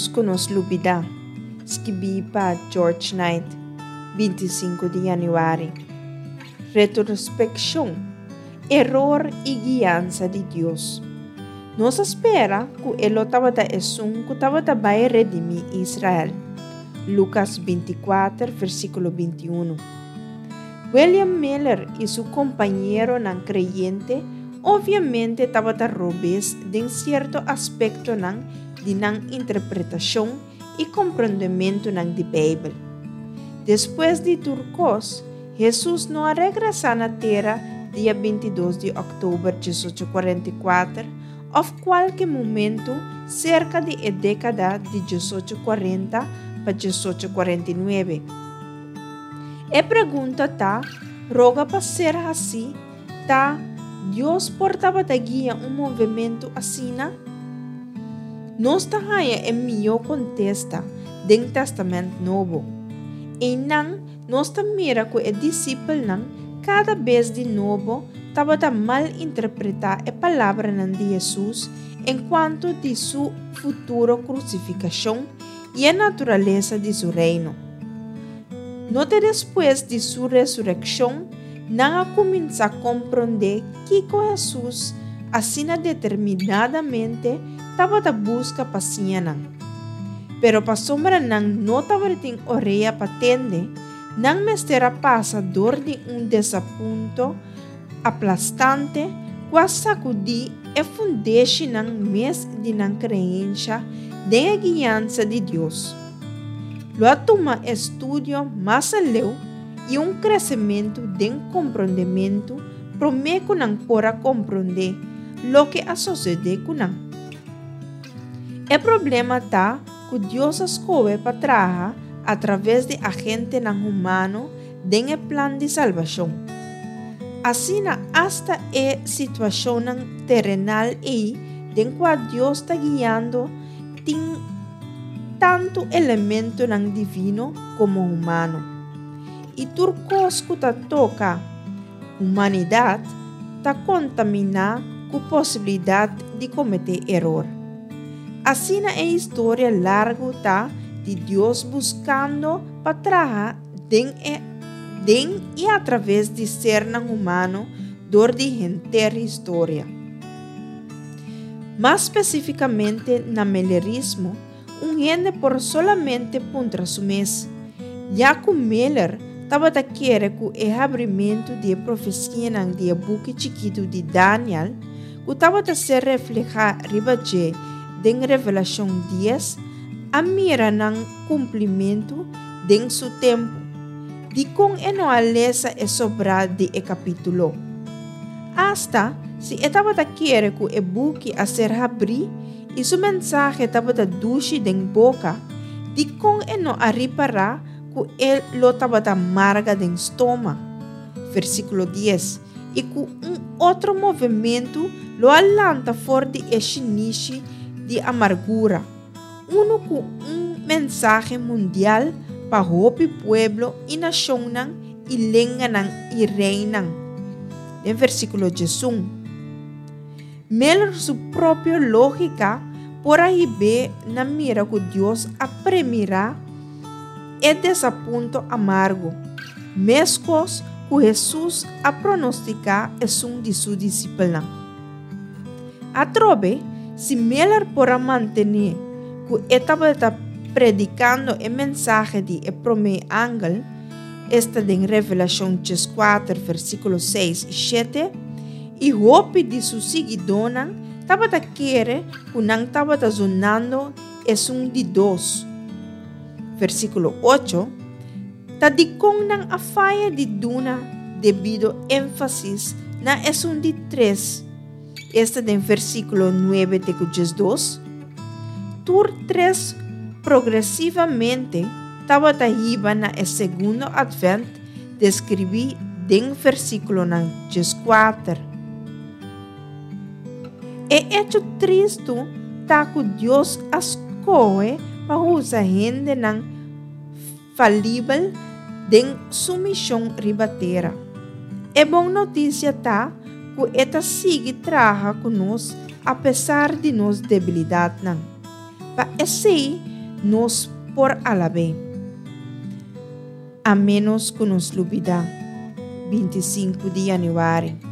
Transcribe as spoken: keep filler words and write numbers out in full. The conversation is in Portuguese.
Deus que nos lubida. Escrevi para George Knight, vinte e cinco de janeiro. Retrospecção, erro e guiança de Deus. Nos espera que ele estava da esum que estava da vai redimir Israel. Lucas vinte e quatro, versículo vinte e um. William Miller e seu companheiro não creyente obviamente estava da robes de certo aspecto não de não interpretação e compreendimento não de Bíblia. Depois de Turcos, Jesus não regressa na terra dia vinte e dois de outubro de mil oitocentos e quarenta e quatro ou qualquer momento cerca de a década de mil oitocentos e quarenta para mil oitocentos e quarenta e nove. E pergunta tá, roga para ser assim, tá, Deus portava da guia um movimento assim, na? Nós tá aí é melhor contesta do Testamento Novo. E não, nós tá mira que o discípulo não, cada vez de novo, estava a mal interpretar a palavra de Jesus enquanto de sua futura crucificação e a natureza de seu reino. Note depois de sua ressurreição, não começa a compreender que Jesus, assim determinadamente, estava a busca paciência. Pero para sombra não não estava em orelha patente, não me será passador de um desaponto aplastante, quase sacudir e fundir não mês de não crença de a guiança de Deus. Lo toma estudo mais além e um crescimento de compreendimento promete que não podrá compreender lo que a suceder com não. O problema está que Deus escolhe para trabalhar através de agente não humano em plano de salvação. Assim, hasta a situação terrenal e em qual Deus está guiando tem tanto elemento não divino como humano. E turcos que toca humanidade está contaminada com possibilidade de cometer erro. Assim é a história larga tá de Deus buscando para trabalhar den e através de ser não humano dor de inteira história. Mais especificamente no millerismo, um gente por solamente contra su mês, já que Miller estava a querer que o abrimento de profecia de book chiquito de Daniel, que estava a ser reflejado ribaje de Revelação dez, a mira ng cumprimento de su tempo, de com enoalesa e sobra de e capítulo. Hasta, se estava a querer que o book a ser abri, e su mensaje estava a dushi den boca, de com eno a reparar que ele lo estava a marga den estômago. Versículo dez. E que um outro movimento lo alanta fora de eshinishi de amargura. Uno com um mensagem mundial para o pueblo e nação e lenga e reina. Em versículo dezesseis. Miller sua própria lógica por aí ver na mira que Deus apremirá e desaponto amargo. Mescos que Jesus a pronosticar é um de seus discípulos. A trobe, se Miller porá manter que estava predicando a mensagem de o primeiro ángel, esta em Revelação quatro, versículos seis e sete, e hope de sua seguidora estava a querer que não estava zonando é um de dois. Versículo oito, está de com não a faia de duna devido ênfasis na é um de três. Esta em versículo nove de dois. Tur três progressivamente estava a riba na é segundo advento descrevi em versículo quatro. E hecho triste tá que Deus escolhe para usar gente não falível de sua missão ribateira. É boa notícia tá que esta sigue trabalha conosco apesar de nossa debilidade não. Para assim nos por alabe. A menos que nos lubida, vinte e cinco de januário.